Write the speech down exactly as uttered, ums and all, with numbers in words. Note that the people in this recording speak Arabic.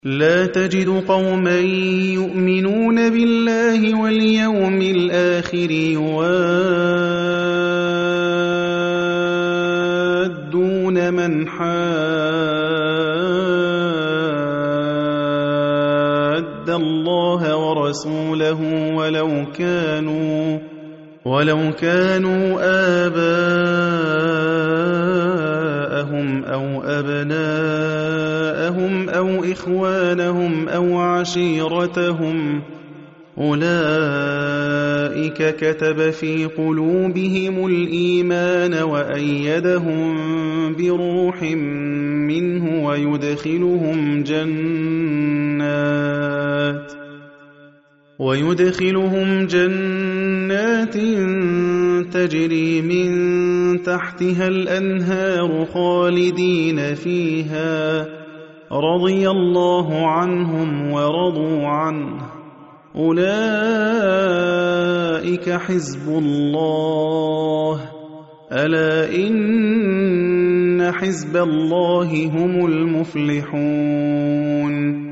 لا تجد قوما يؤمنون بالله واليوم الآخر يوادون من حاد الله ورسوله ولو كانوا ولو كانوا آباءهم أو أبناءهم أو إخوانهم أو عشيرتهم أولئك كتب في قلوبهم الإيمان وأيدهم بروح منه ويدخلهم جنات ويدخلهم جنات تجري من تحتها الأنهار خالدين فيها رضي الله عنهم ورضوا عنه أولئك حزب الله ألا إن حزب الله هم المفلحون